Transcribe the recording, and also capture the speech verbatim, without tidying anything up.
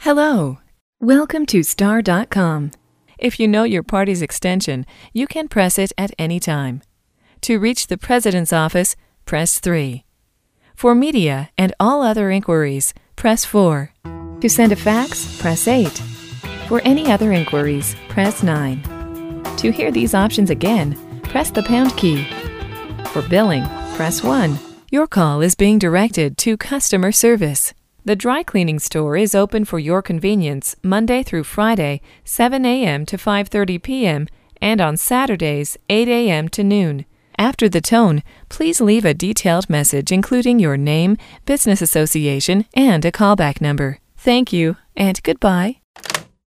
Hello. Welcome to star dot com. If you know your party's extension, you can press it at any time. To reach the President's office, press three. For media and all other inquiries, press four. To send a fax, press eight. For any other inquiries, press nine. To hear these options again, press the pound key. For billing, press one. Your call is being directed to customer service. The dry cleaning store is open for your convenience Monday through Friday, seven a m to five thirty p m and on Saturdays, eight a m to noon. After the tone, please leave a detailed message including your name, business association, and a callback number. Thank you, and goodbye.